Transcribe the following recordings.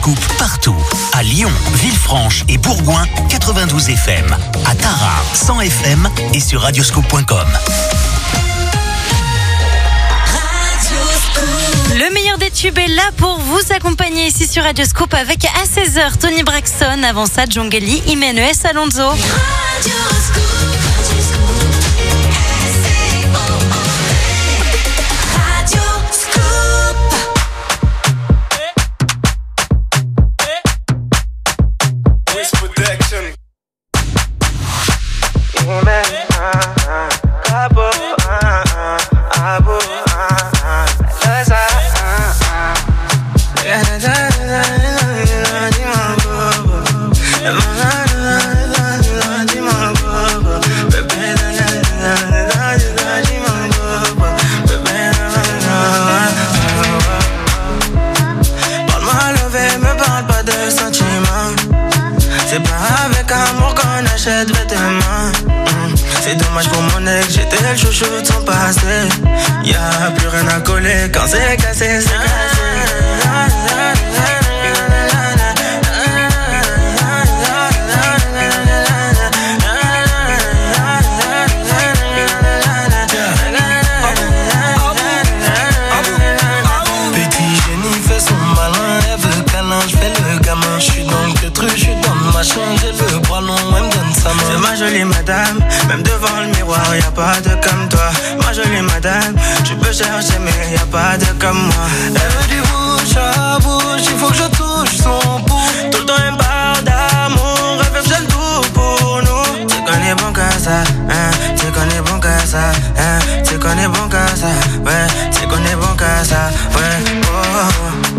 Radioscoop partout. À Lyon, Villefranche et Bourgoin, 92 FM. À Tarare, 100 FM et sur radioscoop.com. Le meilleur des tubes est là pour vous accompagner ici sur Radioscoop avec à 16h Tony Braxton, avant ça Djongeli, Jiménez Alonso. C'est dommage pour mon ex, j'étais le chouchou de son passé. Y'a plus rien à coller quand c'est cassé, c'est cassé. Petit génie fait son malin, elle veut câlin, j'fais le gamin. J'suis dans le truc, j'suis dans le machin, j'ai le bras long, elle me donne sa main. C'est ma jolie madame, même devant le miroir, y'a pas de comme toi. Ma jolie madame, tu peux chercher mais y'a pas de comme moi. Elle veut du bouche à bouche, il faut que je touche son pouls. Tout le temps elle me parle d'amour, elle fait le tout pour nous. Tu connais bon qu'à ça, hein, tu connais bon qu'à ça, hein, tu connais bon qu'à ça, ouais, tu connais bon qu'à ça, ouais, oh.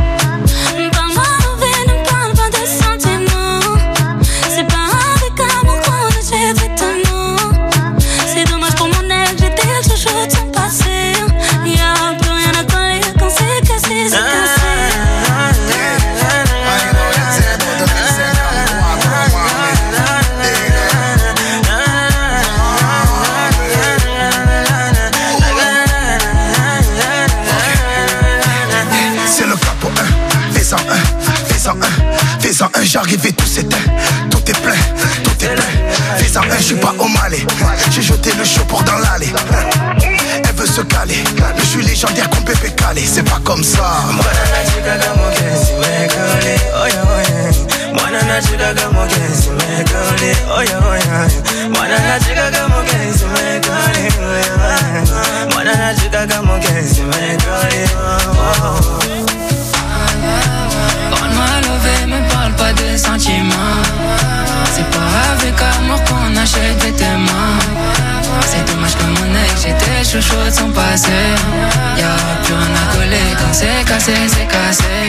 Fais-en un, j'arrive et tout s'éteint. Tout est plein, tout est plein. Fais-en un, j'suis pas au Malais. J'ai jeté le show pour dans l'allée. Elle veut se caler, mais j'suis légendaire comme Pépé Calé. C'est pas comme ça. Me parle pas de sentiments. C'est pas avec amour qu'on achète des témoins. C'est dommage que mon ex, j'étais chouchou de son passé. Y'a plus rien à coller quand c'est cassé, c'est cassé.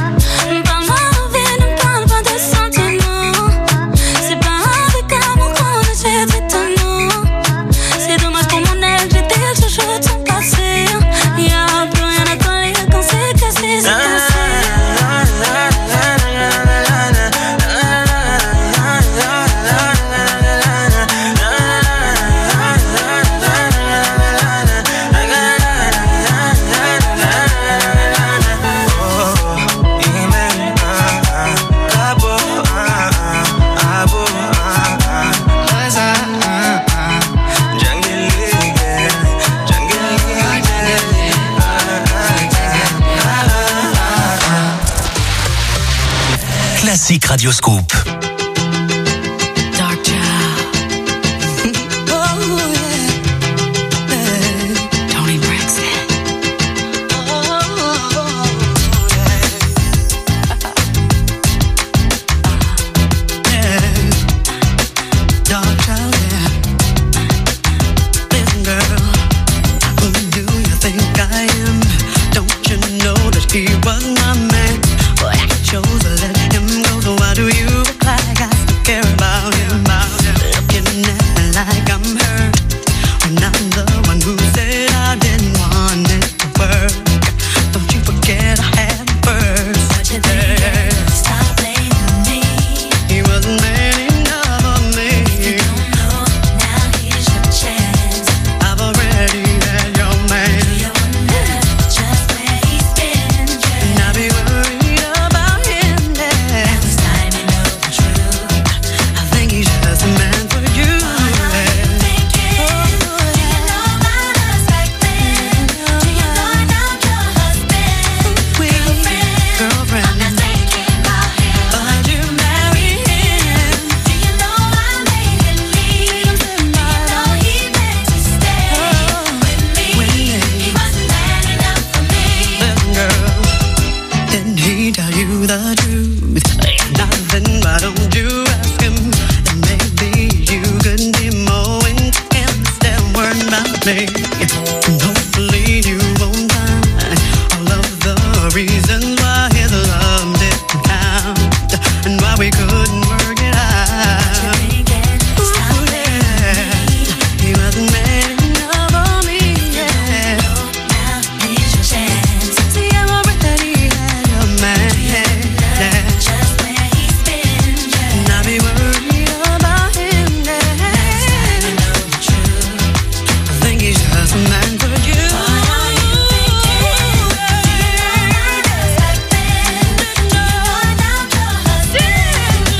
Classique Radioscoop. He was my man, but I chose to let him go. So why do you reply? me. Hopefully you won't find all of the reasons why his love didn't count and why we couldn't work it out. Ooh, yeah. He wasn't man enough for me, yeah. Now here's your chance. See, I'm a breath that he had your man, yeah. Just where he's been, yeah. And I'll be worried about him, yeah. I know the truth. I think he's just a man for you. Do you know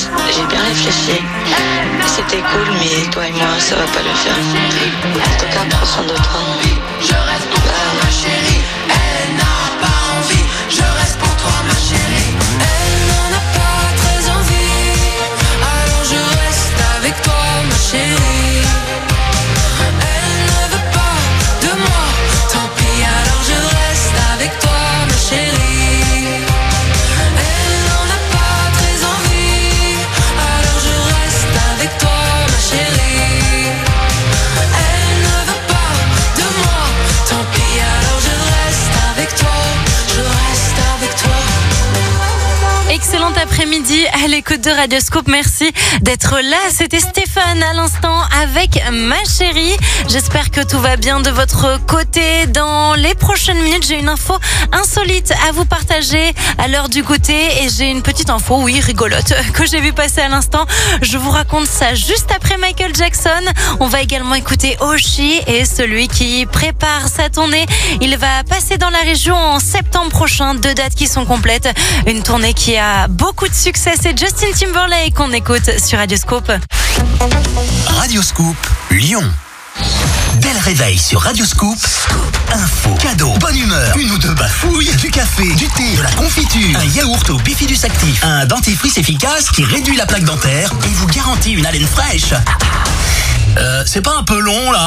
j'ai bien réfléchi. C'était cool, mais toi et moi, ça va pas le faire. En tout cas, prends soin de toi. Je reste pour toi, ma chérie. Elle n'a pas envie. Je reste pour toi, ma chérie. Elle n'en a pas très envie, alors je reste avec toi, ma chérie. Elle ne veut pas de moi, tant pis, alors je reste avec toi, ma chérie. Elle n'en a pas très envie, alors je reste avec toi, ma chérie. Elle ne veut pas de moi, tant pis, alors je reste avec toi, je reste avec toi. Excellent après-midi à l'écoute de Radioscope. Merci d'être là. C'était Stéphane à l'instant avec Ma Chérie. J'espère que tout va bien de votre côté. Dans les prochaines minutes, j'ai une info insolite à vous partager à l'heure du goûter. Et j'ai une petite info, oui, rigolote, que j'ai vu passer à l'instant. Je vous raconte ça juste après Michael Jackson. On va également écouter Oshi et celui qui prépare sa tournée. Il va passer dans la région en septembre prochain. 2 dates qui sont complètes. Une tournée qui a beaucoup de succès. C'est Justin Timberlake qu'on écoute sur Radioscope. Radioscope Lyon. Dès le réveil sur Radioscope, info, cadeau, bonne humeur, une ou deux bafouilles, du café, du thé, de la confiture, un yaourt au bifidus actif, un dentifrice efficace qui réduit la plaque dentaire et vous garantit une haleine fraîche. C'est pas un peu long là ?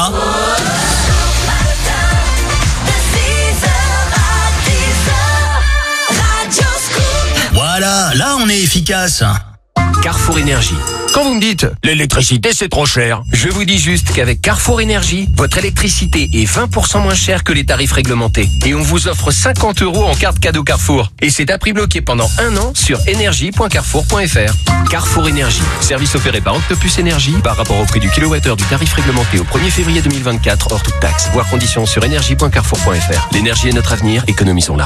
Voilà, là on est efficace. Carrefour Énergie. Quand vous me dites « l'électricité c'est trop cher », je vous dis juste qu'avec Carrefour Énergie, votre électricité est 20% moins chère que les tarifs réglementés. Et on vous offre 50 € en carte cadeau Carrefour. Et c'est à prix bloqué pendant 1 an sur énergie.carrefour.fr. Carrefour Énergie. Service opéré par Octopus Énergie par rapport au prix du kilowattheure du tarif réglementé au 1er février 2024 hors toute taxe. Voir conditions sur énergie.carrefour.fr. L'énergie est notre avenir, économisons-la.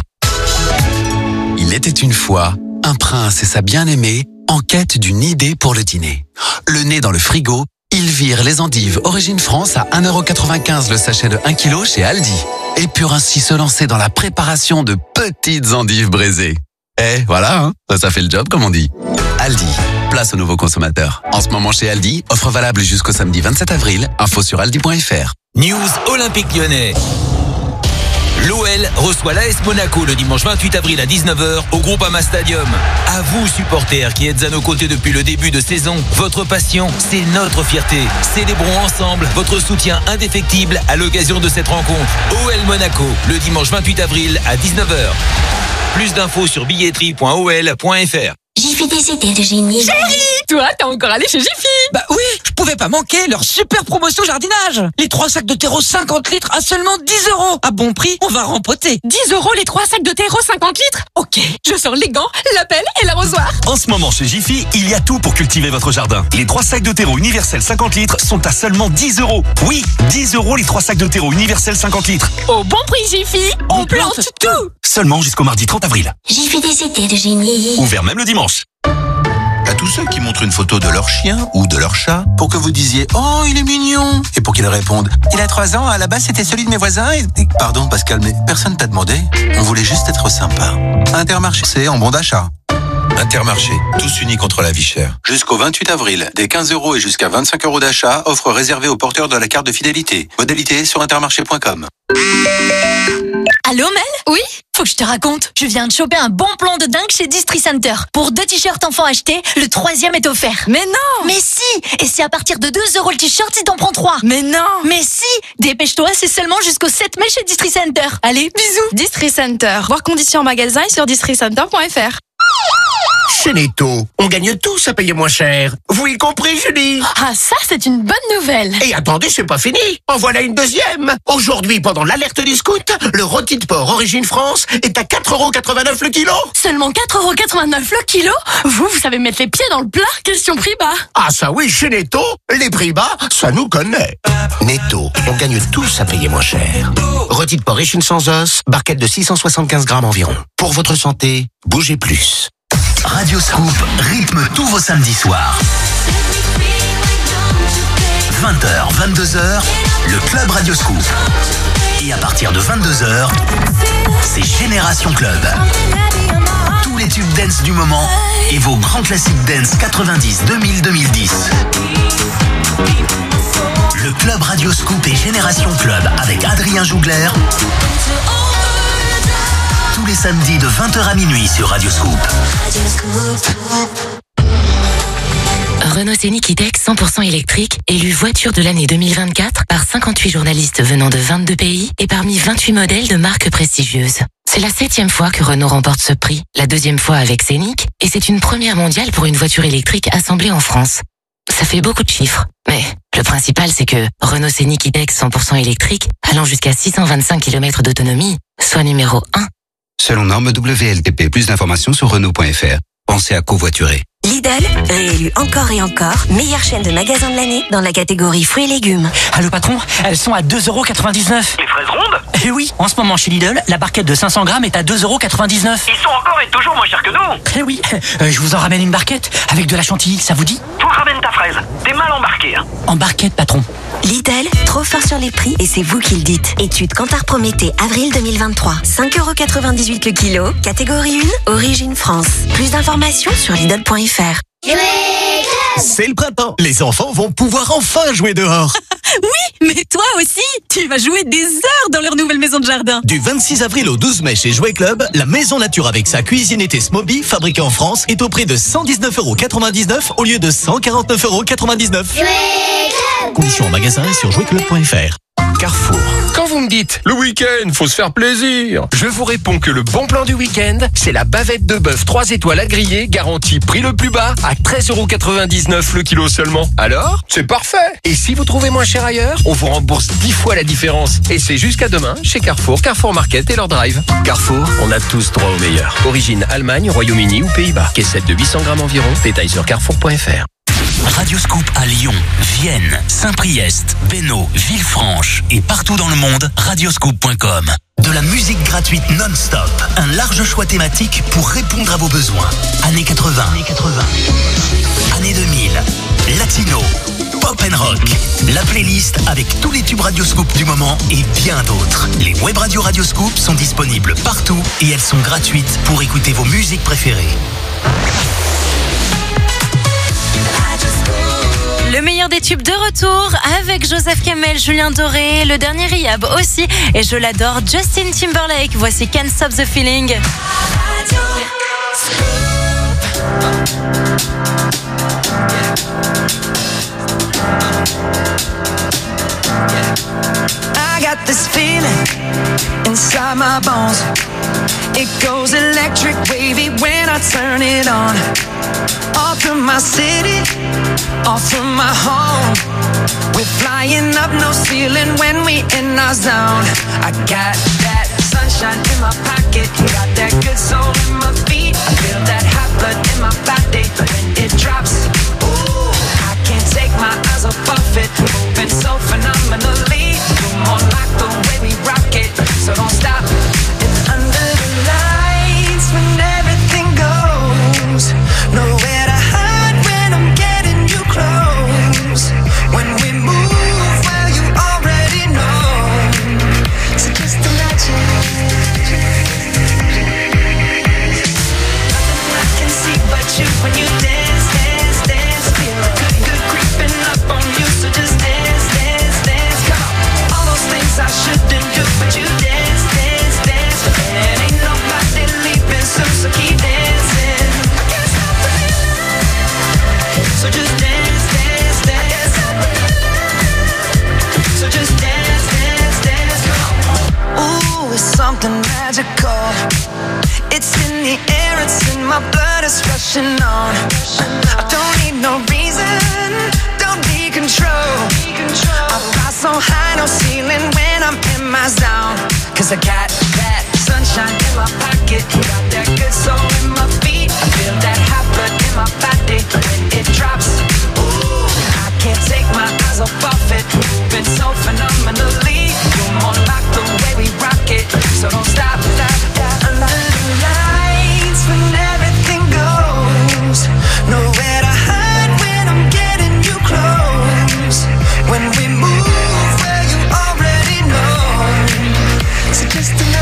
Il était une fois un prince et sa bien-aimée en quête d'une idée pour le dîner. Le nez dans le frigo, ils virent les endives Origine France à 1,95 € le sachet de 1 kg chez Aldi. Et purent ainsi se lancer dans la préparation de petites endives braisées. Eh, voilà, hein, ça fait le job comme on dit. Aldi, place aux nouveaux consommateurs. En ce moment chez Aldi, offre valable jusqu'au samedi 27 avril. Info sur aldi.fr. News Olympique Lyonnais. L'OL reçoit l'AS Monaco le dimanche 28 avril à 19h au Groupama Stadium. À vous, supporters qui êtes à nos côtés depuis le début de saison, votre passion, c'est notre fierté. Célébrons ensemble votre soutien indéfectible à l'occasion de cette rencontre. OL Monaco, le dimanche 28 avril à 19h. Plus d'infos sur billetterie.ol.fr. Jiffy des idées de génie. Chérie, toi, t'es encore allé chez Jiffy? Bah oui, je pouvais pas manquer leur super promotion jardinage. Les 3 sacs de terreau 50 litres à seulement 10 €. À bon prix, on va rempoter. 10 € les 3 sacs de terreau 50 litres? Ok, je sors les gants, la pelle et l'arrosoir. En ce moment chez Jiffy, il y a tout pour cultiver votre jardin. Les 3 sacs de terreau universel 50 litres sont à seulement 10 €. Oui, 10 € les 3 sacs de terreau universel 50 litres. Au bon prix Jiffy, on plante tout. Seulement jusqu'au mardi 30 avril. Jiffy des idées de génie. Ouvert même le dimanche. À tous ceux qui montrent une photo de leur chien ou de leur chat pour que vous disiez « Oh, il est mignon !» et pour qu'ils répondent « Il a 3 ans, à la base c'était celui de mes voisins et... » Pardon Pascal, mais personne t'a demandé. On voulait juste être sympa. Intermarché, c'est en bon d'achat. Intermarché, tous unis contre la vie chère. Jusqu'au 28 avril, des 15 € et jusqu'à 25 € d'achat, offre réservée aux porteurs de la carte de fidélité. Modalité sur intermarché.com. Allô Mel? Oui? Faut que je te raconte. Je viens de choper un bon plan de dingue chez Distri Center. Pour 2 t-shirts enfants achetés, le 3e est offert. Mais non! Mais si! Et c'est à partir de 2 € le t-shirt si t'en prends 3. Mais non! Mais si! Dépêche-toi, c'est seulement jusqu'au 7 mai chez Distri Center. Allez, bisous! Distri Center. Voir conditions en magasin et sur districenter.fr. Chez Netto, on gagne tous à payer moins cher. Vous y compris, Julie? Ah, ça, c'est une bonne nouvelle. Et attendez, c'est pas fini. En voilà une deuxième. Aujourd'hui, pendant l'alerte du scout, le rôti de porc Origine France est à 4,89 € le kilo. Seulement 4,89 € le kilo? Vous savez mettre les pieds dans le plat, question prix bas. Ah ça oui, chez Netto, les prix bas, ça nous connaît. Netto, on gagne tous à payer moins cher. Rôti de porc Origine sans os, barquette de 675 grammes environ. Pour votre santé, bougez plus. Radioscoop rythme tous vos samedis soirs. 20h, 22h, le Club Radioscoop. Et à partir de 22h, c'est Génération Club. Tous les tubes dance du moment et vos grands classiques dance 90, 2000, 2010. Le club Radio Scoop et Génération Club avec Adrien Jougler. Tous les samedis de 20h à minuit sur Radio Scoop. Renault Scénic E-Tech 100% électrique, élu voiture de l'année 2024 par 58 journalistes venant de 22 pays et parmi 28 modèles de marques prestigieuses. C'est la 7e fois que Renault remporte ce prix, la 2e fois avec Scénic, et c'est une première mondiale pour une voiture électrique assemblée en France. Ça fait beaucoup de chiffres, mais le principal c'est que Renault Scénic E-Tech 100% électrique, allant jusqu'à 625 km d'autonomie, soit numéro 1. Selon norme WLTP, plus d'informations sur Renault.fr. Pensez à covoiturer. Lidl, réélu encore et encore, meilleure chaîne de magasins de l'année dans la catégorie fruits et légumes. Allô patron, elles sont à 2,99 €. Les fraises rondes? Eh oui, en ce moment chez Lidl, la barquette de 500 grammes est à 2,99 €. Ils sont encore et toujours moins chers que nous. Eh oui, je vous en ramène une barquette avec de la chantilly, ça vous dit? Tout ramène ta fraise, t'es mal embarqué. Hein. En barquette patron. Lidl, trop fort sur les prix et c'est vous qui le dites. Étude Kantar Prométhée, avril 2023. 5,98 € le kilo, catégorie 1, origine France. Plus d'informations sur Lidl.fr. C'est le printemps. Les enfants vont pouvoir enfin jouer dehors. Oui, mais toi aussi, tu vas jouer des heures dans leur nouvelle maison de jardin. Du 26 avril au 12 mai chez Jouet Club, la maison nature avec sa cuisine été Smoby, fabriquée en France, est au prix de 119,99 € au lieu de 149,99 €. Conditions en magasin et sur jouetclub.fr. Carrefour. Quand vous me dites, le week-end, faut se faire plaisir, je vous réponds que le bon plan du week-end, c'est la bavette de bœuf 3 étoiles à griller, garantie prix le plus bas, à 13,99 € le kilo seulement. Alors, c'est parfait. Et si vous trouvez moins cher ailleurs, on vous rembourse 10 fois la différence. Et c'est jusqu'à demain chez Carrefour, Carrefour Market et leur drive. Carrefour, on a tous droit au meilleur. Origine Allemagne, Royaume-Uni ou Pays-Bas. Caissette de 800 grammes environ. Détails sur carrefour.fr. Radio Scoop à Lyon, Vienne, Saint-Priest, Bénaud, Villefranche et partout dans le monde, radioscoop.com. De la musique gratuite non-stop, un large choix thématique pour répondre à vos besoins. Années 80, années 2000, latino, pop and rock. La playlist avec tous les tubes Radio Scoop du moment et bien d'autres. Les web radios Radio Scoop sont disponibles partout et elles sont gratuites pour écouter vos musiques préférées. Le meilleur des tubes de retour avec Joseph Kamel, Julien Doré, le dernier Riyab aussi. Et je l'adore, Justin Timberlake. Voici Can't Stop the Feeling. I got this feeling inside my bones. It goes electric wavy when I turn it on. Off from my city, off from my home. We're flying up no ceiling when we in our zone. I got that sunshine in my pocket, got that good soul in my feet. I feel that hot blood in my body when it drops. Ooh, I can't take my eyes off it, moving so phenomenally. Come on, like the way we rock it, so don't stop. And under the lights when everything goes, nowhere to hide when I'm getting you close. When we move, well you already know. So just imagine. Nothing I can see but you when you dance, dance, dance. Feel good, good creeping up on you. So just dance, dance, dance. Come on, all those things I shouldn't do, but you dance, dance, dance. And ain't nobody leaving soon, so keep dancing. I can't stop the feeling. So just dance, dance, dance. So just dance, dance, dance. Ooh, it's something magical. It's in the air, it's in my blood, it's rushing on. I don't need no reason, don't need control. I fly so high, no ceiling when I'm in my zone. Cause I got that sunshine in my pocket, got that good soul in my feet. I feel that hot blood in my body when it drops. Ooh, I can't take my eyes off it, moving so phenomenally. You're more like the way we rock it, so don't stop, stop, stop. Under the lights when everything goes, nowhere to hide when I'm getting you close. When we move, well you already know. So just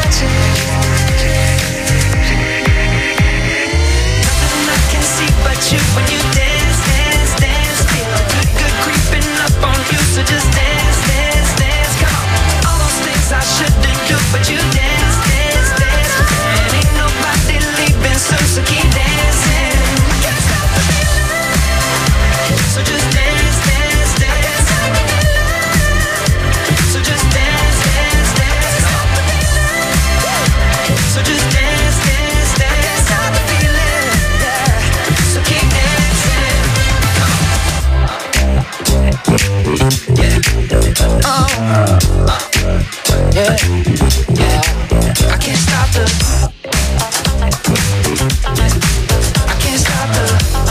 I can't stop the. I can't stop the.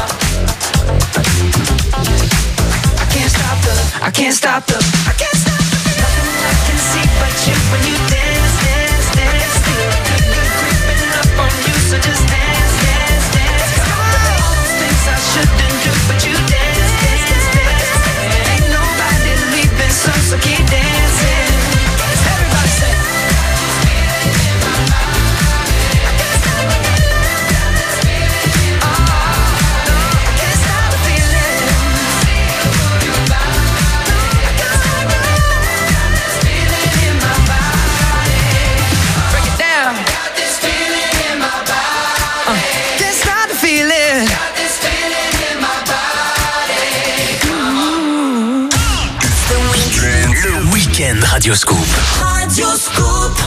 I can't stop the. I can't stop the. I can't stop the. Nothing I can see but you when you dance, dance, dance. Feel good creeping up on you, so just dance, dance, dance. All those things I shouldn't do, but you dance, dance, dance. Ain't nobody leaving soon, so keep dancing. Everybody say. Radio Scoop. Radio Scoop.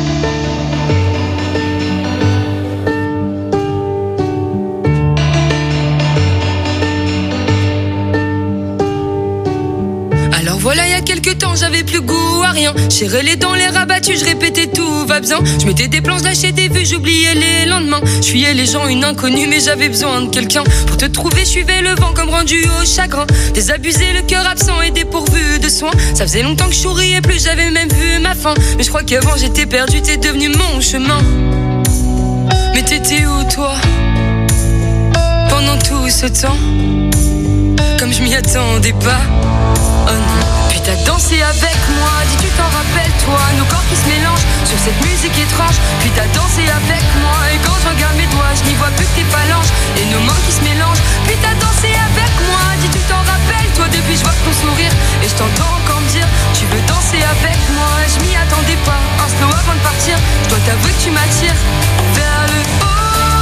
Alors voilà, il y a quelques temps, j'avais plus goût à rien. Serrais les dents, les rabattus, je répétais tout va bien. Je mettais des planches, lâchais des vues, j'oubliais les lendemains. Je fuyais les gens, une inconnue, mais j'avais besoin de quelqu'un. Pour te trouver, je suivais le vent comme rendu au chagrin. Désabusé, le cœur absent et dépourvu de soins. Ça faisait longtemps que je souriais plus, j'avais même vu ma fin. Mais je crois qu'avant j'étais perdu, t'es devenu mon chemin. Mais t'étais où toi pendant tout ce temps? Comme je m'y attendais pas. Oh non. Puis t'as dansé avec moi, dis tu t'en rappelles toi. Nos corps qui se mélangent sur cette musique étrange. Puis t'as dansé avec moi, et quand je regarde mes doigts, je n'y vois plus que tes phalanges et nos mains qui se mélangent. Puis t'as dansé avec moi, dis tu t'en rappelles toi. Depuis je vois ton sourire et je t'entends encore me dire tu veux danser avec moi. Je m'y attendais pas, un slow avant de partir. Je dois t'avouer que tu m'attires vers le haut.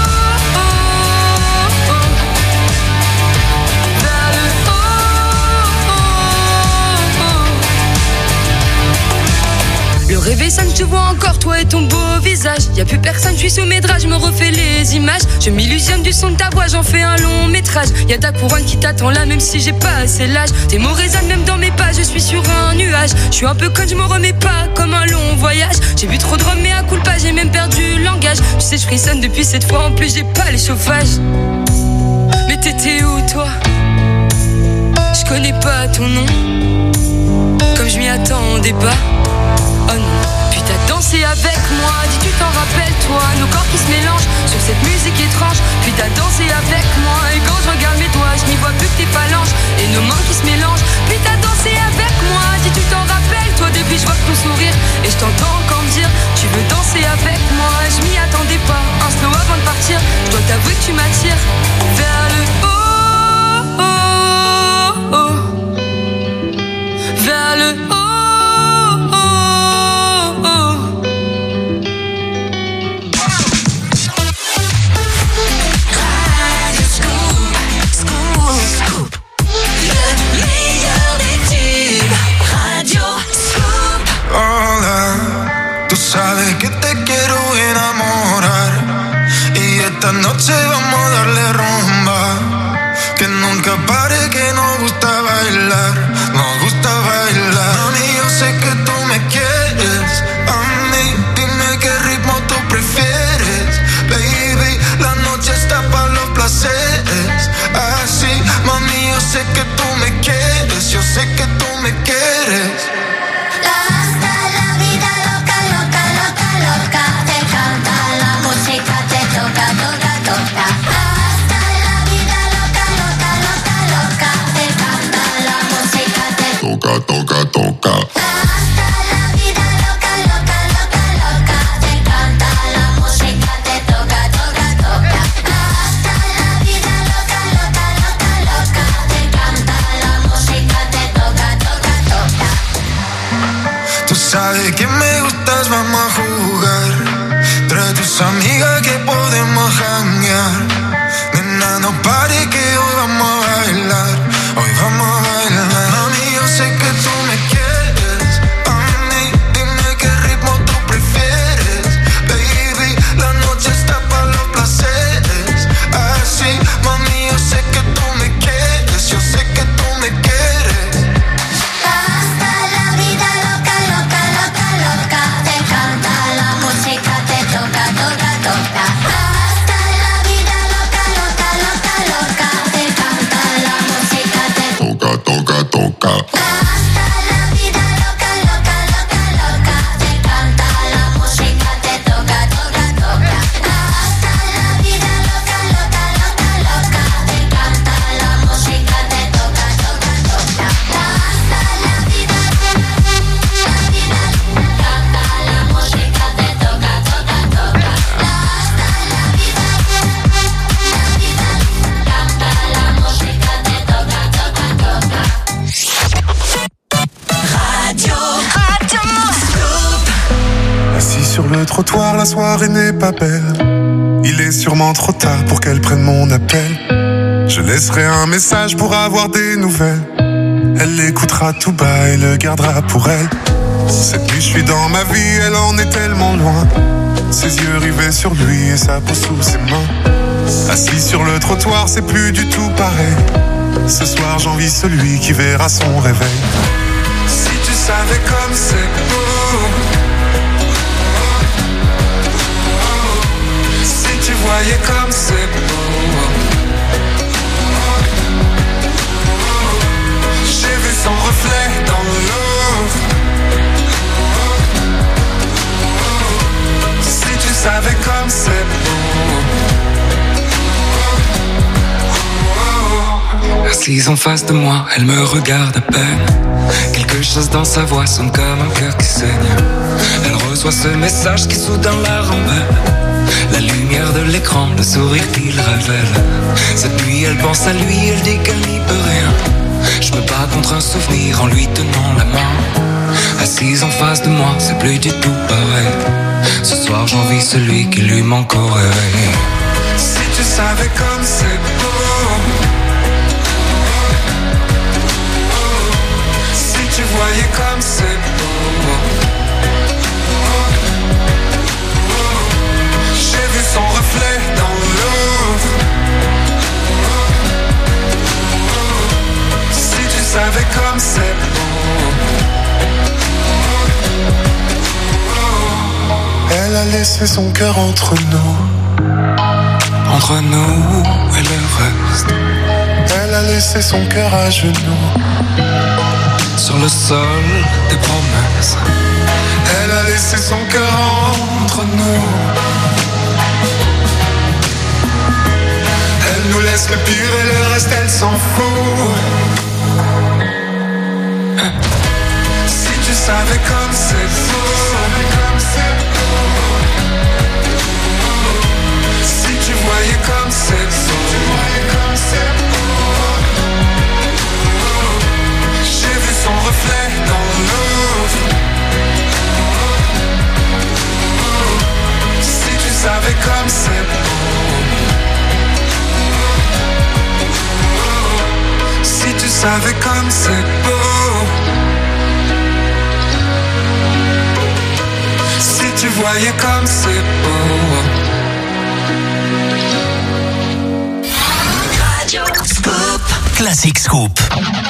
Le réveil sonne, je te vois encore, toi et ton beau visage. Y'a plus personne, je suis sous mes draps, je me refais les images. Je m'illusionne du son de ta voix, j'en fais un long métrage. Y'a ta couronne qui t'attend là, même si j'ai pas assez l'âge. Tes mots résonnent même dans mes pas, je suis sur un nuage. Je suis un peu conne, je me remets pas, comme un long voyage. J'ai bu trop de rhum, mais à culpa, j'ai même perdu le langage. Tu sais, je frissonne depuis cette fois, en plus j'ai pas les chauffages. Mais t'étais où toi? Je connais pas ton nom, comme je m'y attendais pas. Oh non. Puis t'as dansé avec moi, dis tu t'en rappelles toi. Nos corps qui se mélangent sur cette musique étrange. Puis t'as dansé avec moi, et quand je regarde mes doigts, je n'y vois plus que tes phalanges et nos mains qui se mélangent. Puis t'as dansé avec moi, dis tu t'en rappelles toi. Depuis je vois ton sourire et je t'entends encore me dire tu veux danser avec moi. Je m'y attendais pas, un slow avant de partir. Je dois t'avouer que tu m'attires vers le haut, oh, oh. Vers le haut. Sabes que te quiero enamorar y esta noche vamos a darle rumba. Que nunca pare, que nos gusta bailar, nos gusta bailar. Mami, yo sé que tú me quieres, a mí dime qué ritmo tú prefieres. Baby, la noche está para los placeres. Así, mami, yo sé que tú me quieres, yo sé que tú me quieres. Toca, toca, toca. Hasta la vida loca, loca, loca, loca. Te encanta la música, te toca, toca, toca. Hasta la vida loca, loca, loca, loca. Te encanta la música, te toca, toca, toca. Tú sabes que me gustas, vamos a jugar. Trae tus amigas que podemos janguear. Nena, no pare que hoy vamos a bailar. Hoy vamos a bailar. Mami, yo sé que tú me quieres. A mí, dime qué ritmo tú prefieres. Baby, la noche está para los placeres. Así, mami, yo sé que tú me quieres. Yo sé que tú me quieres. Hasta la vida loca, loca, loca, loca. trottoir, la soirée n'est pas belle. Il est sûrement trop tard pour qu'elle prenne mon appel. Je laisserai un message pour avoir des nouvelles. Elle l'écoutera tout bas et le gardera pour elle. Cette nuit je suis dans ma vie, elle en est tellement loin. Ses yeux rivés sur lui et sa peau sous ses mains. Assis sur le trottoir, c'est plus du tout pareil. Ce soir j'envie celui qui verra son réveil. Si tu savais comme c'est beau, si tu voyais comme c'est beau. J'ai vu son reflet dans l'eau. Si tu savais comme c'est beau. Assise en face de moi, elle me regarde à peine. Quelque chose dans sa voix sonne comme un cœur qui saigne. Elle reçoit ce message qui soudain la rembelle. La lumière de l'écran, le sourire qu'il révèle. Cette nuit elle pense à lui, elle dit qu'elle n'y peut rien. Je me bats contre un souvenir en lui tenant la main. Assise en face de moi, c'est plus du tout pareil. Ce soir j'envie celui qui lui manque au réveil. Si tu savais comme c'est beau. Si tu voyais comme c'est beau. J'ai vu son reflet dans l'eau. Si tu savais comme c'est beau. Elle a laissé son cœur entre nous. Entre nous et le reste. Elle a laissé son cœur à genoux. Sur le sol des promesses. Elle a laissé son cœur entre nous. Elle nous laisse le pire et le reste elle s'en fout. Si tu savais comme c'est beau. Si tu voyais comme c'est beau. J'ai vu son reflet dans l'eau. Si tu savais comme c'est beau. Si tu savais comme c'est beau. Si tu voyais comme c'est beau. Radio Scoop. Classic Scoop.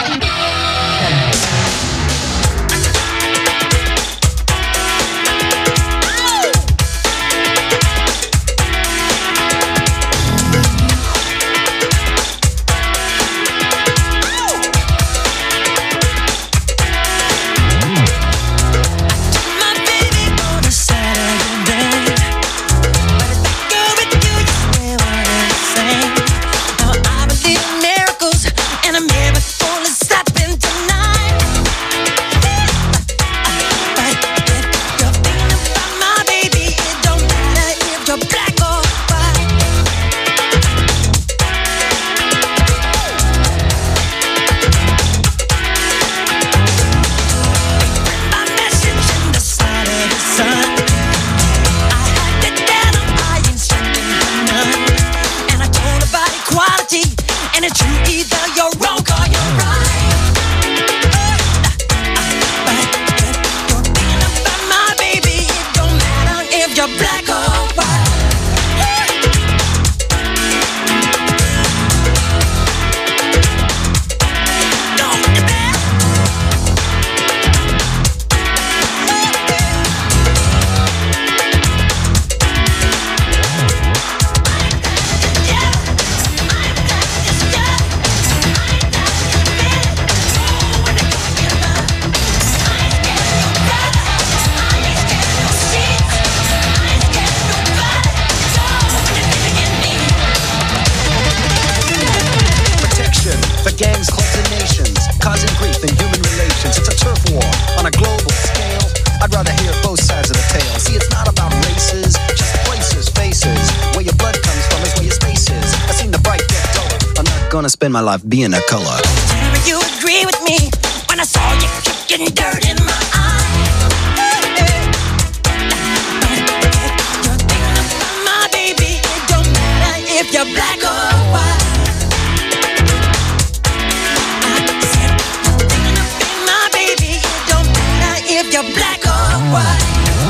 Gonna spend my life being a color. You agree with me when I saw you kicking dirt in my eye. white.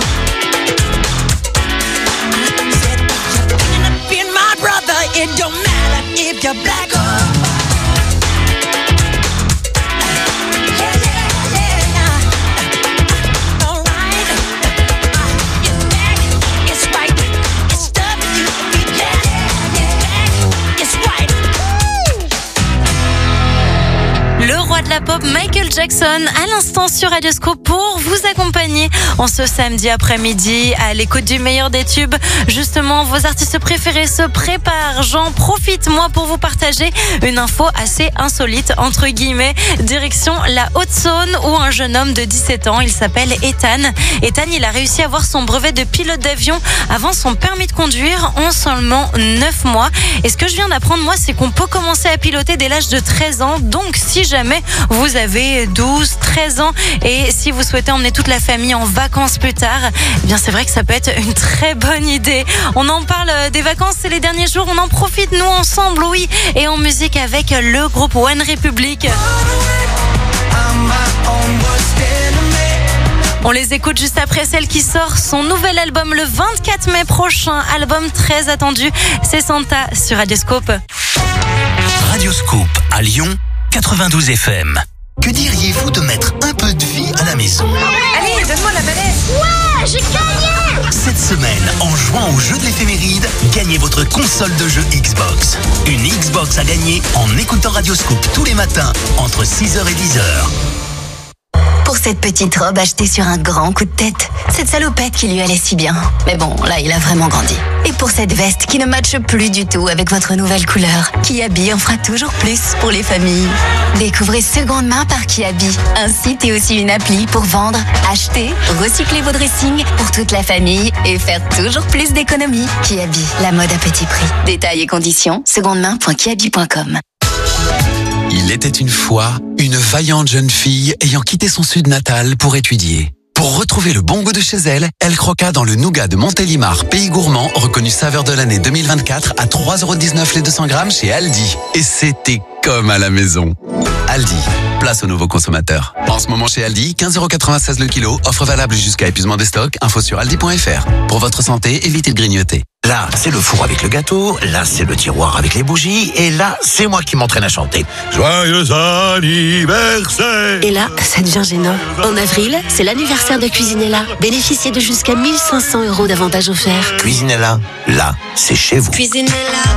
Said you're thinking of being my brother. It don't matter if you're black or white. Le roi de la pop, Michael Jackson, à l'instant sur Radio Scoop pour vous accompagner en ce samedi après-midi à l'écoute du meilleur des tubes. Justement, vos artistes préférés se préparent. J'en profite, moi, pour vous partager une info assez insolite, entre guillemets. Direction la Haute-Saône où un jeune homme de 17 ans, il s'appelle Ethan. Ethan, il a réussi à avoir son brevet de pilote d'avion avant son permis de conduire en seulement 9 mois. Et ce que je viens d'apprendre, moi, c'est qu'on peut commencer à piloter dès l'âge de 13 ans. Donc, si jamais vous avez 12, 13 ans et si vous souhaitez emmener toute la famille en vacances plus tard, eh bien c'est vrai que ça peut être une très bonne idée. On en parle des vacances, c'est les derniers jours, on en profite nous ensemble, oui, et en musique avec le groupe One Republic. On les écoute juste après celle qui sort son nouvel album le 24 mai prochain, album très attendu, c'est Santa sur Radio Scoop. Radio Scoop à Lyon 92 FM. Que diriez-vous de mettre un peu de vie à la maison? Allez, donne-moi la manette. Ouais, j'ai gagné. Cette semaine, en jouant au jeu de l'éphéméride, gagnez votre console de jeu Xbox. Une Xbox à gagner en écoutant Radio Scoop tous les matins entre 6h et 10h. Pour cette petite robe achetée sur un grand coup de tête, cette salopette qui lui allait si bien. Mais bon, là, il a vraiment grandi. Et pour cette veste qui ne matche plus du tout avec votre nouvelle couleur, Kiabi en fera toujours plus pour les familles. Découvrez Seconde Main par Kiabi, un site et aussi une appli pour vendre, acheter, recycler vos dressings pour toute la famille et faire toujours plus d'économies. Kiabi, la mode à petit prix. Détails et conditions, secondemain.kiabi.com. Il était une fois une vaillante jeune fille ayant quitté son sud natal pour étudier. Pour retrouver le bon goût de chez elle, elle croqua dans le nougat de Montélimar, pays gourmand, reconnu saveur de l'année 2024 à 3,19€ les 200 grammes chez Aldi. Et c'était comme à la maison. Aldi, place aux nouveaux consommateurs. En ce moment chez Aldi, 15,96€ le kilo, offre valable jusqu'à épuisement des stocks, info sur aldi.fr. Pour votre santé, évitez de grignoter. Là, c'est le four avec le gâteau, là, c'est le tiroir avec les bougies, et là, c'est moi qui m'entraîne à chanter. Joyeux anniversaire! Et là, ça devient gênant. En avril, c'est l'anniversaire de Cuisinella. Bénéficiez de jusqu'à 1 500€ d'avantages offerts. Cuisinella, là, c'est chez vous. Cuisinella,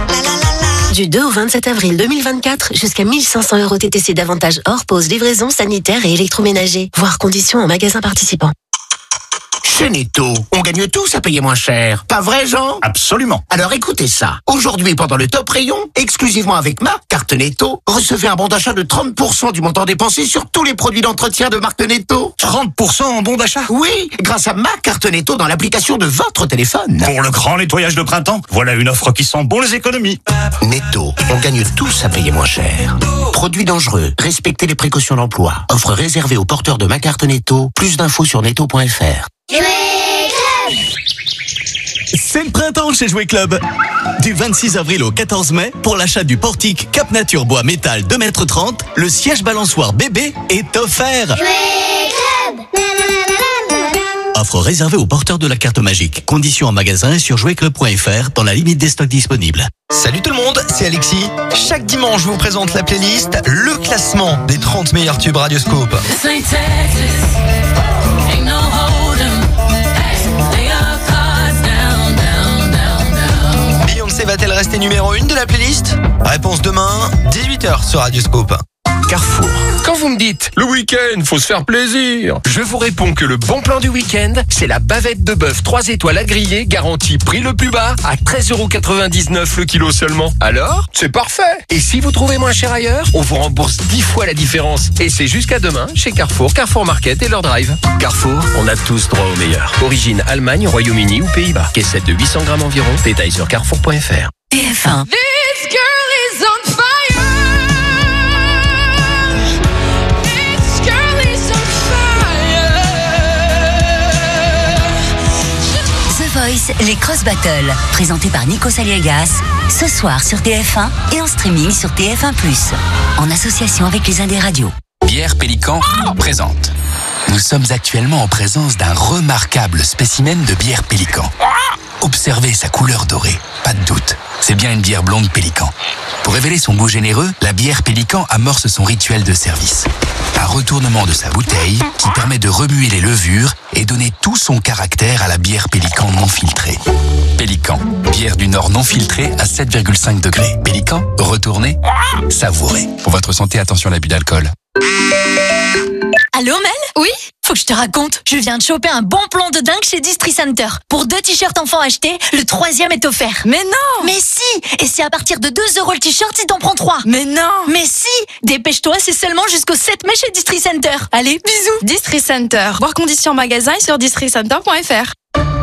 Du 2 au 27 avril 2024, jusqu'à 1 500€ TTC d'avantages hors pause, livraison, sanitaire et électroménager. Voir conditions en magasin participant. Chez Netto, on gagne tous à payer moins cher. Pas vrai, Jean? Absolument. Alors écoutez ça. Aujourd'hui, pendant le top rayon, exclusivement avec ma carte Netto, recevez un bon d'achat de 30% du montant dépensé sur tous les produits d'entretien de marque Netto. 30% en bon d'achat? Oui, grâce à ma carte Netto dans l'application de votre téléphone. Pour le grand nettoyage de printemps, voilà une offre qui sent bon les économies. Netto, on gagne tous à payer moins cher. Produits dangereux, respectez les précautions d'emploi. Offre réservée aux porteurs de ma carte Netto. Plus d'infos sur netto.fr. C'est le printemps chez Jouet Club. Du 26 avril au 14 mai, pour l'achat du portique Cap Nature Bois Métal 2,30 m, le siège balançoire bébé est offert. Offre réservée aux porteurs de la carte magique. Conditions en magasin et sur jouetclub.fr dans la limite des stocks disponibles. Salut tout le monde, c'est Alexis. Chaque dimanche, je vous présente la playlist, le classement des 30 meilleurs tubes Radio Scoop. Beyoncé va-t-elle rester numéro 1 de la playlist? Réponse demain, 18h sur Radio Scoop. Carrefour. Quand vous me dites, le week-end, faut se faire plaisir, je vous réponds que le bon plan du week-end, c'est la bavette de bœuf 3 étoiles à griller, garantie prix le plus bas, à 13,99€ le kilo seulement. Alors, c'est parfait. Et si vous trouvez moins cher ailleurs, on vous rembourse 10 fois la différence. Et c'est jusqu'à demain chez Carrefour, Carrefour Market et leur drive. Carrefour, on a tous droit au meilleur. Origine Allemagne, Royaume-Uni ou Pays-Bas. Caissette de 800 grammes environ. Détails sur carrefour.fr. TF1. This girl is on fire. Voice, les Cross Battles, présentés par Nikos Aliagas, ce soir sur TF1 et en streaming sur TF1+, en association avec les Indes Radios. Bière Pélican présente Nous sommes actuellement en présence d'un remarquable spécimen de bière Pélican. Observez sa couleur dorée, pas de doute. C'est bien une bière blonde Pélican. Pour révéler son goût généreux, la bière Pélican amorce son rituel de service. Un retournement de sa bouteille qui permet de remuer les levures et donner tout son caractère à la bière Pélican non filtrée. Pélican, bière du Nord non filtrée à 7,5 degrés. Pélican, retournez, savourez. Pour votre santé, attention à l'abus d'alcool. Allô Mel? Oui? Faut que je te raconte. Je viens de choper un bon plan de dingue chez Distri Center. Pour 2 t-shirts enfants achetés, le 3e est offert. Mais non! Mais si! Et c'est à partir de 2 € le t-shirt si t'en prends 3. Mais non! Mais si! Dépêche-toi, c'est seulement jusqu'au 7 mai chez Distri Center. Allez, bisous! Distri Center. Voir conditions magasin sur districenter.fr.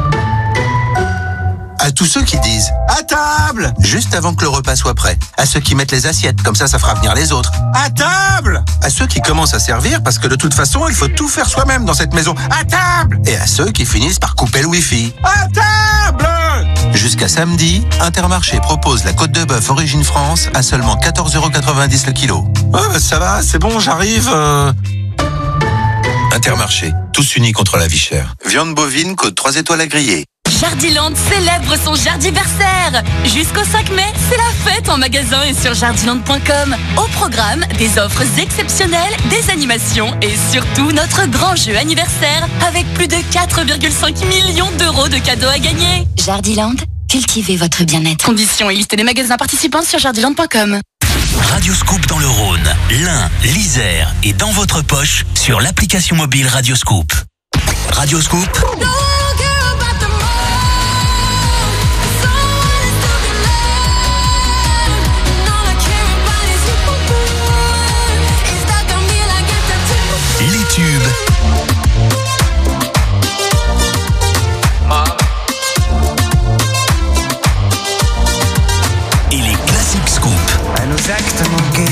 À tous ceux qui disent « À table !» juste avant que le repas soit prêt. À ceux qui mettent les assiettes, comme ça fera venir les autres. « À table !» À ceux qui commencent à servir parce que de toute façon, il faut tout faire soi-même dans cette maison. « À table !» Et à ceux qui finissent par couper le wifi. « À table !» Jusqu'à samedi, Intermarché propose la côte de bœuf Origine France à seulement 14,90 € le kilo. « Ça va, c'est bon, j'arrive. » Intermarché, tous unis contre la vie chère. Viande bovine, côte 3 étoiles à griller. Jardiland célèbre son jardiversaire. Jusqu'au 5 mai, c'est la fête en magasin et sur jardiland.com. Au programme, des offres exceptionnelles, des animations et surtout notre grand jeu anniversaire avec plus de 4,5 millions d'euros de cadeaux à gagner. Jardiland, cultivez votre bien-être. Conditions et liste des magasins participants sur jardiland.com. Radioscoop dans le Rhône, l'Ain, l'Isère et dans votre poche sur l'application mobile Radioscoop. Radioscoop. Les tubes. Et les classiques scoop. À nos actes manqués.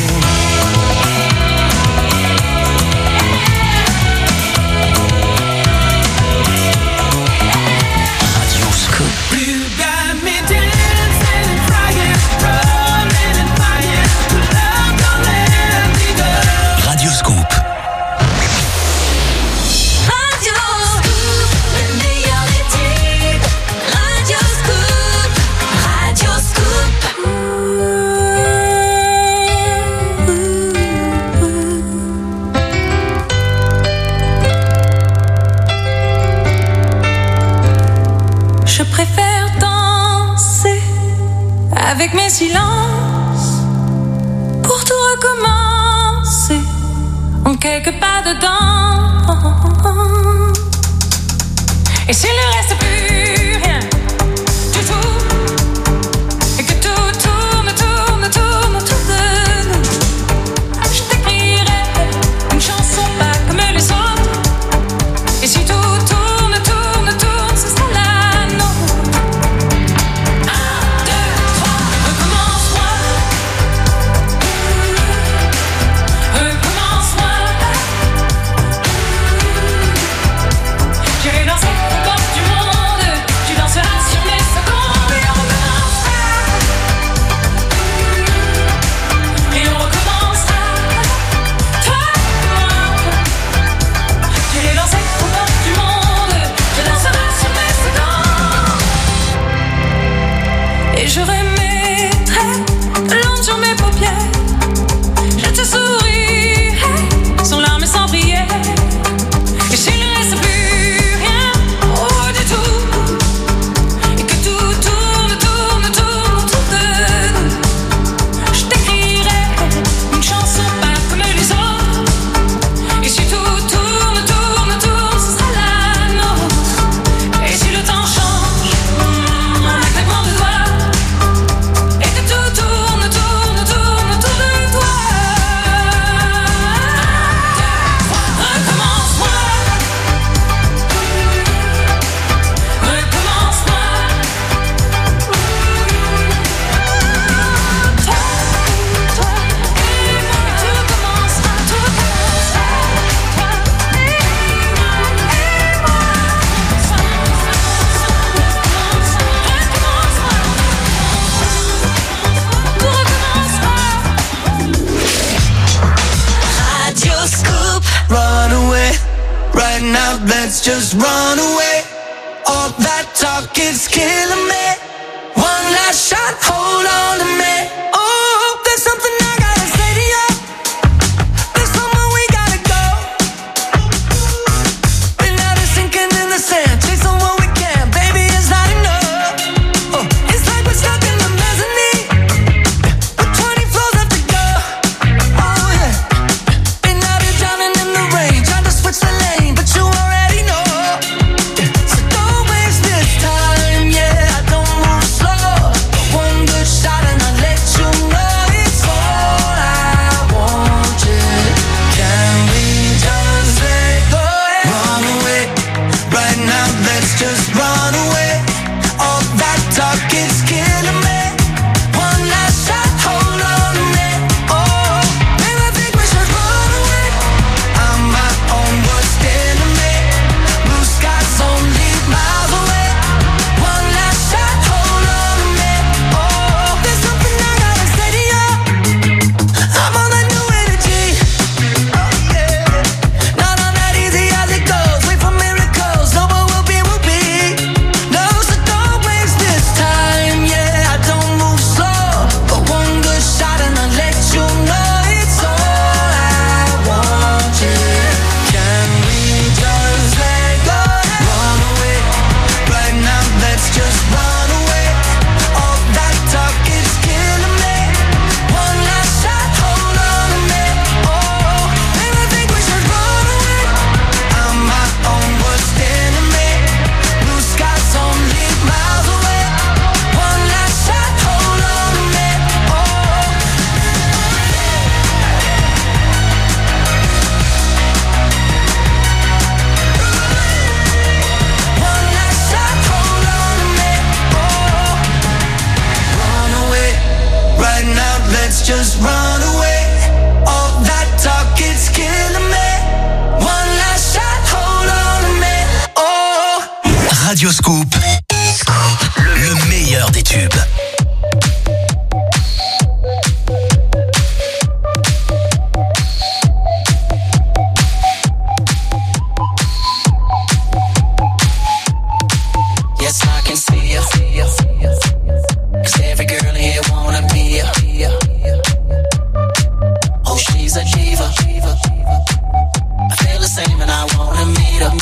Je préfère danser avec mes silences pour tout recommencer en quelques pas dedans. Et s'il ne reste plus rien du tout et que tout tourne autour de nous, je t'écrirai une chanson pas comme les autres. Et si tout tourne, ce sera la nôtre. 1, 2, 3, recommence-moi. Recommence-moi. J'irai danser aux portes du monde. Tu danseras sur mes secondes. Et on recommencera. Et on recommencera. Toi et moi. J'irai danser aux portes du monde. Je danserai sur mes secondes. Et je remettrai de l'ombre sur mes paupières. Je te sourirai sans larmes et sans prière. Et s'il ne reste plus rien du tout et que tout tourne autour de nous, je t'écrirai une chanson pas comme les autres. Et si tout tourne, ce sera la nôtre. Et si le temps change en un claquement de doigts et que tout tourne autour de toi, recommence-moi. Recommence-moi. Toi et moi, tu recommenceras. Toi et moi. Radioscoop. Run away, Right now, let's just run away. All that talk is killing me. One last shot, hold on to me. Oh, there's something I gotta say to you. There's somewhere we gotta go. We're not sinking in the sand, chasing what we can. Baby, it's not enough. Oh, it's like we're stuck in the mezzanine with 20 floors left to go. Oh yeah. And now you're drowning in the rain, trying to switch the lane, but you already know. So don't waste this time, yeah. I don't move slow. One good shot and I'll let you know it's all I want. Can we just let go and run away? Right now, let's just run away. All that talk is killing me. One last shot, hold on to me. Oh, maybe I think we should run away. I'm my own worst enemy. Blue skies only miles away. One last shot, hold on to me. Oh, there's something I gotta say to you. I'm on that new energy. Oh yeah, not on that easy as it goes. Wait for miracles, no what will be will be. No, so don't waste this time. Yeah, I don't move slow, but one good shot and I'll let you know it's all I want. Can we just let go and run away? Right now, let's just run away. All that talk is killing me. One last shot, hold on to me. Oh, maybe I think we should run away. I'm my own worst enemy. Blue skies only miles away. One last shot, hold on to me. Oh. One last shot, hold on to me. Oh, run away. Right now, let's just run away. All that talk is killing me. One last shot, hold on to me. Oh. Radio Scoop, le meilleur des tubes. Yes, I can see you. 'Cause every girl here wanna be you. Oh, she's a diva. I feel the same and I wanna meet her.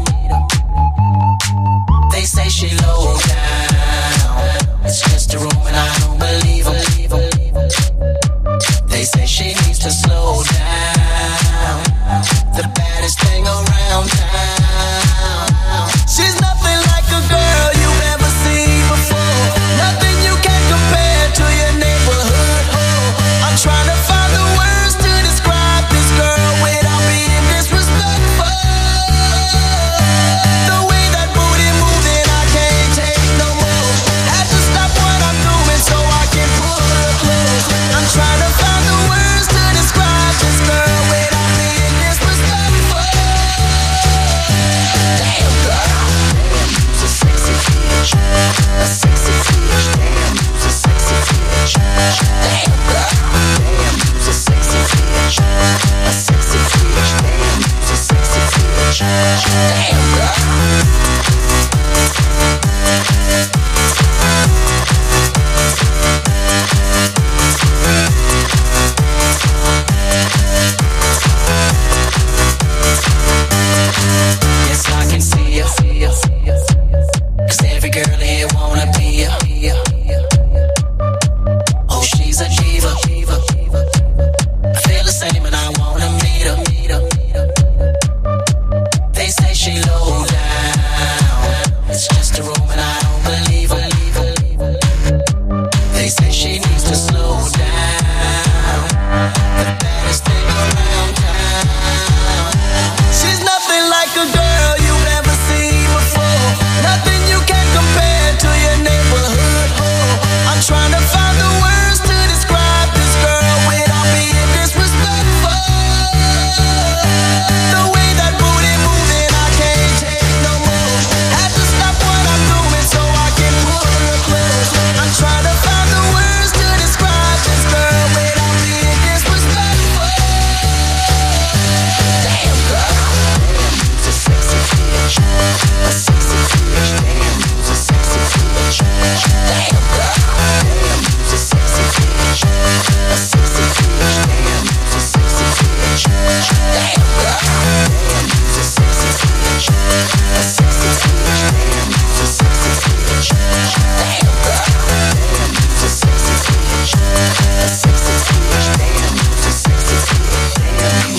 They say she low down. It's just a room and I don't believe them. They say she needs to slow down. The baddest thing around town. She's nothing like a girl you've ever seen before. Nothing you can compare to your neighborhood. I'm trying to find the words to describe this girl without being disrespectful. The way that booty moving, I can't take no more. Had to stop what I'm doing so I can pull her close. I'm trying to find the words to describe this girl without being disrespectful.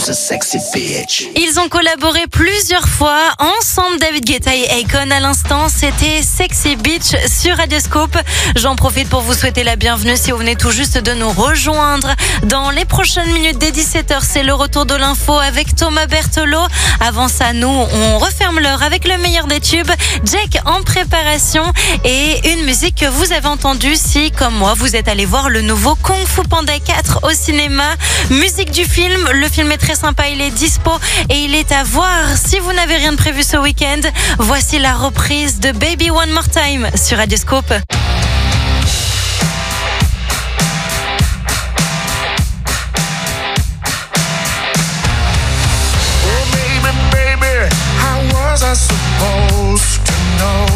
who's a sexy bitch. Ils ont collaboré plusieurs fois ensemble, David Guetta et Akon. À l'instant, c'était Sexy Beach sur Radioscope. J'en profite pour vous souhaiter la bienvenue si vous venez tout juste de nous rejoindre. Dans les prochaines minutes dès 17h, c'est le retour de l'info avec Thomas Berthelot. Avant ça, nous, on referme l'heure avec le meilleur des tubes. Jack en préparation et une musique que vous avez entendue si, comme moi, vous êtes allé voir le nouveau Kung Fu Panda 4 au cinéma. Musique du film, le film est très sympa, il est dispo et il est à voir. Si vous n'avez rien de prévu ce week-end, voici la reprise de Baby One More Time sur Radioscope. I supposed to know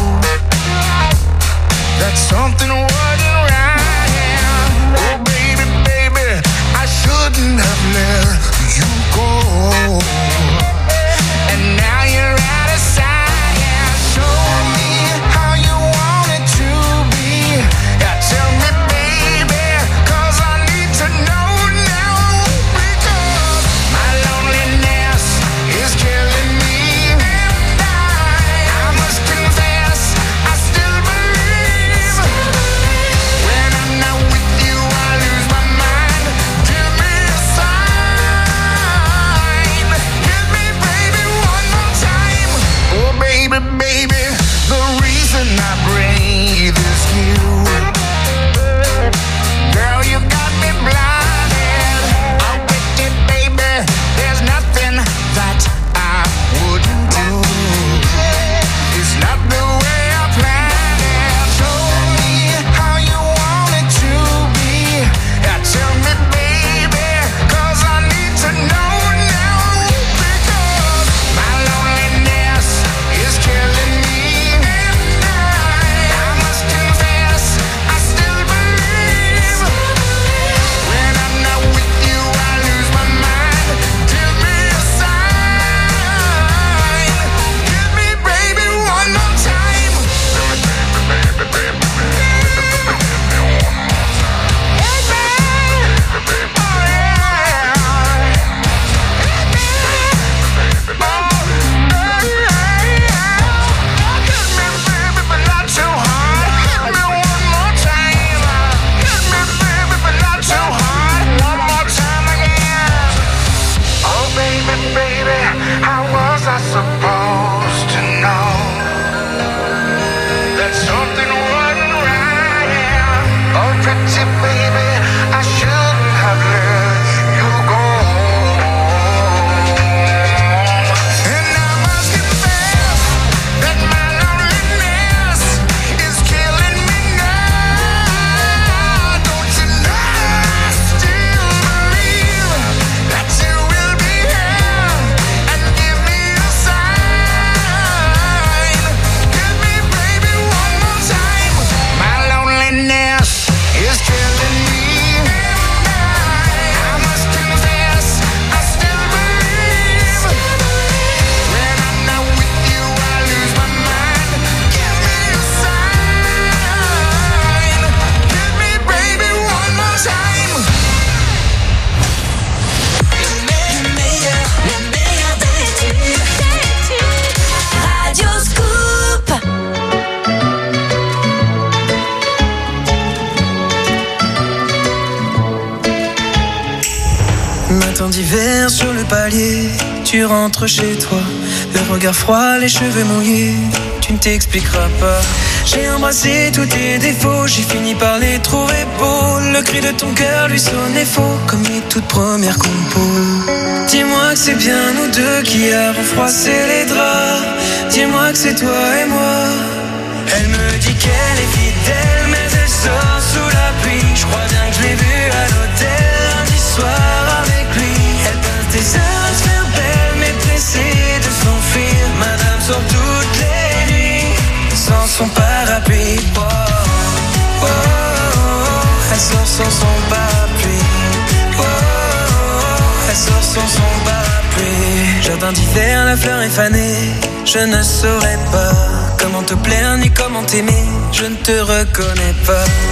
that something wasn't right. Oh baby, baby, I shouldn't have let you go. And now you're out of sight. Yeah, show me how you want it to be. Yeah, tell me, baby, 'cause I need to know now. Because my loneliness is killing me. Baby, the reason I breathe is you. Girl, you got me blinded. I'm with it, baby. There's nothing that I wouldn't do. It's not the way I planned it. Show me how you want it to be. Yeah, tell me, baby, 'cause I need to know now. Because my loneliness is killing me. I must confess, I still believe. When I'm not with you, I lose my mind. Give me a sign. Give me, baby, one more time. Baby, baby, how was I supposed to know that something wasn't right? Oh, pretty baby, I shouldn't have let you go. And I must confess that my loneliness is killing me now. Don't you know I still believe that you will be here and give me a sign. Give me, baby, one more time. My loneliness is killing me. I must confess, I still believe. When I'm not with you, I lose my mind. Give me a sign. Give me, baby, one more time. Radioscope. Matin d'hiver sur le palier, tu rentres chez toi, le regard froid, les cheveux mouillés, tu ne t'expliqueras pas. J'ai embrassé tous tes défauts, j'ai fini par les trouver beaux. Le cri de ton cœur lui sonnait faux, comme les toutes premières compos. Dis-moi que c'est bien nous deux qui avons froissé les draps. Dis-moi que c'est toi et moi. Elle me dit qu'elle est fidèle, mais elle sort sous la pluie. Je crois bien que je l'ai vue à l'hôtel lundi soir avec lui. Elle passe des heures à se faire belle, mais pressée de s'enfuir. Madame sort toutes les nuits sans son parapluie. Oh, oh, oh, elle sort sans son parapluie. Oh, oh, oh, elle sort sans son parapluie. Jardin d'hiver, la fleur est fanée. Je ne saurais pas comment te plaire ni comment t'aimer. Je ne te reconnais pas.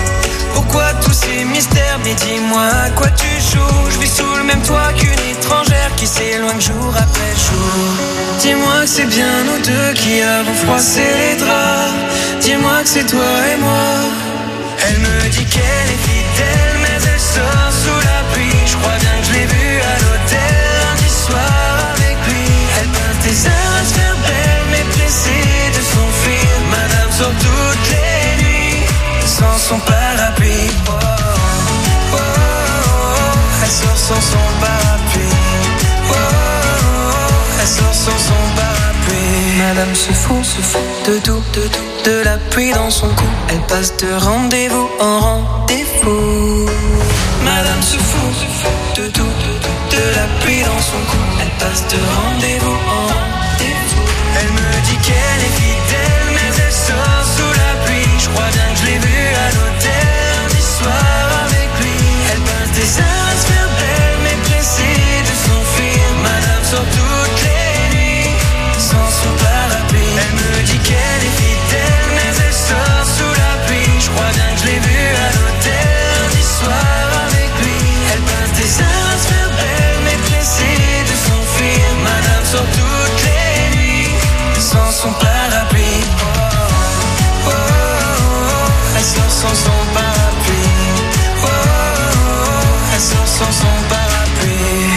Pourquoi tous ces mystères? Mais dis-moi à quoi tu joues. Je vis sous le même toit qu'une étrangère qui s'éloigne jour après jour. Dis-moi que c'est bien nous deux qui avons froissé les draps. Dis-moi que c'est toi et moi. Elle me dit qu'elle est fidèle, mais elle sort sous la pluie. Je crois bien que je l'ai vue à l'hôtel lundi soir avec lui. Elle peint tes heures à se faire belle, mais pressée de s'enfuir. Madame sort toutes les nuits sans son parapluie. Oh, oh, oh, oh. Elle sort sans son parapluie. Oh, oh, oh. Elle sort sans son parapluie. Madame se fout de tout, de la pluie dans son cou. Elle passe de rendez-vous en rendez-vous. Madame se fout de tout, de la pluie dans son cou. Elle passe de rendez-vous en rendez-vous. Elle me dit qu'elle est fidèle, mais elle sort sous la pluie. Je crois bien que je l'ai vue à l'hôtel lundi soir avec lui. Elle passe des heures à se faire belle, mais pressée de s'enfuir. Madame sort toutes les nuits sans son parapluie. Elle me dit qu'elle est fidèle, mais elle sort sous la pluie. Je crois bien que je l'ai vue à l'hôtel lundi soir avec lui. Elle passe des heures à se faire belle, mais pressée de s'enfuir. Madame sort toutes les nuits sans son parapluie. Oh, oh, oh, oh. Elle sort sans son parapluie. Oh, oh, oh. Elle sort sans son parapluie.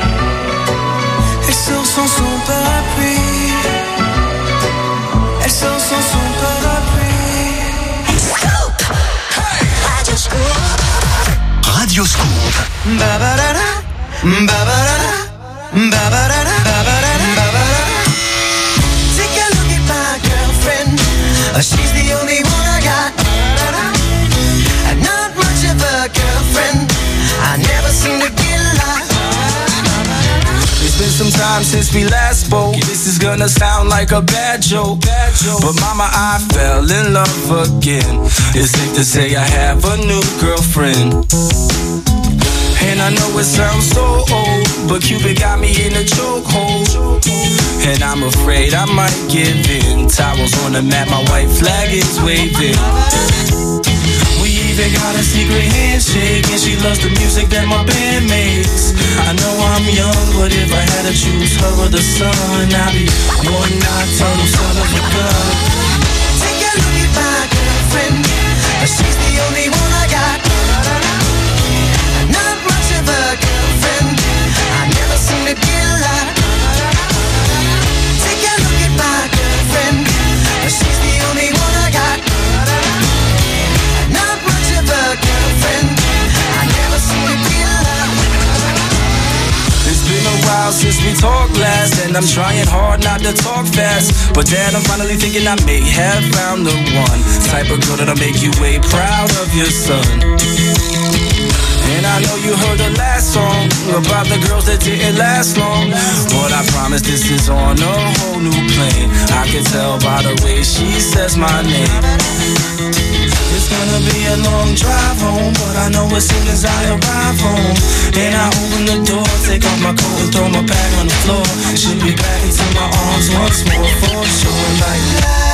Elle sort sans son parapluie. Elle sort sans son parapluie. Scoop! Hey! Radio Scoop. Radio Scoop. Ba-ba-da-da, ba-ba-da-da, ba-ba-da-da, ba-ba-da-da, ba-ba-da. Take a look at my girlfriend. She's the only one I got. And not much of a girlfriend. I never seem to get lost. It's been some time since we last spoke. This is gonna sound like a bad joke, but mama, I fell in love again. It's safe to say I have a new girlfriend. And I know it sounds so old, but Cupid got me in a chokehold. And I'm afraid I might give in. Towels on the mat, my white flag is waving. We even got a secret handshake, and she loves the music that my band makes. I know I'm young, but if I had to choose her or the sun, I'd be one nocturnal son of a gun. Take a look at my girlfriend. She's the only one I got. Not much of a girlfriend. I never seem to get lost. Take a look at my girlfriend. She's the only one I got. Not much of a girlfriend. I never seem to get lost. It's been a while since we talked last, and I'm trying hard not to talk fast. But Dad, I'm finally thinking I may have found the one. Type of girl that'll make you way proud of your son. And I know you heard the last song about the girls that didn't last long, but I promise this is on a whole new plane. I can tell by the way she says my name. It's gonna be a long drive home, but I know as soon as I arrive home, and I open the door, take off my coat and throw my bag on the floor, she'll be back into my arms once more for sure. Like